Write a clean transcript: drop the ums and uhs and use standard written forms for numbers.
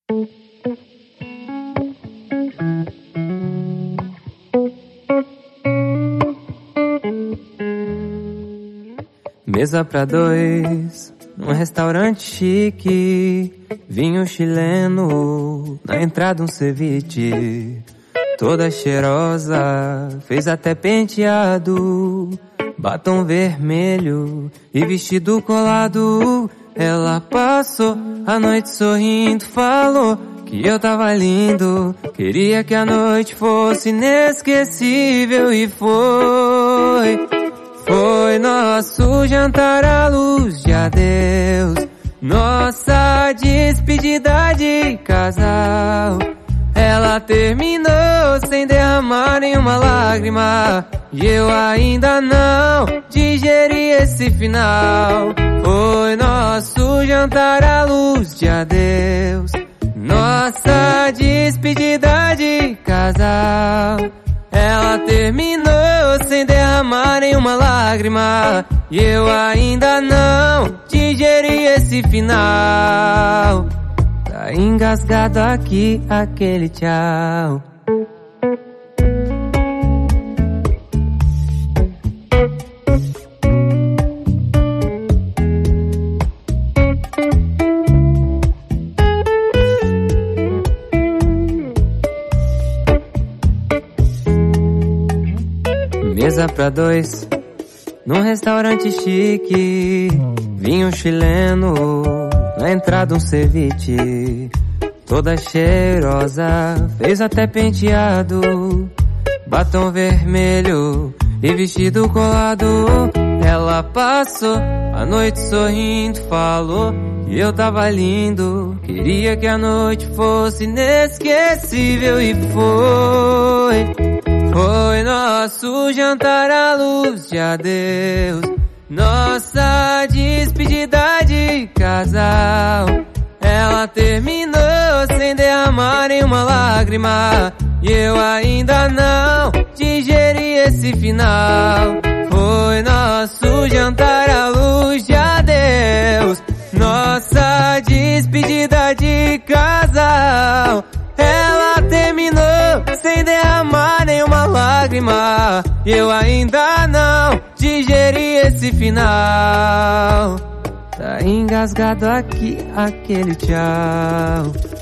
Mesa pra dois, num restaurante chique, vinho chileno, na entrada um ceviche. Toda cheirosa, fez até penteado, batom vermelho e vestido colado. Ela passou a noite sorrindo, falou que eu tava lindo, queria que a noite fosse inesquecível e foi nosso jantar à luz de adeus, nossa despedida de casal. Ela terminou sem derramar nenhuma lágrima e eu ainda não digeri esse final. Foi nosso jantar à luz de adeus, nossa despedida de casal. Ela terminou sem derramar nenhuma lágrima e eu ainda não digeri esse final. Tá engasgado aqui aquele tchau. Mesa pra dois, num restaurante chique, vinho chileno, na entrada um ceviche. Toda cheirosa, fez até penteado, batom vermelho e vestido colado. Ela passou a noite sorrindo, falou que eu tava lindo, queria que a noite fosse inesquecível e foi nosso jantar à luz de adeus, nossa despedida de casal. Ela terminou sem derramar nenhuma lágrima e eu ainda não digeri esse final. Foi nosso jantar à luz de adeus, nossa despedida de casal. Ela terminou sem derramar nenhuma lágrima e eu ainda não digeri esse final. Tá engasgado aqui aquele tchau.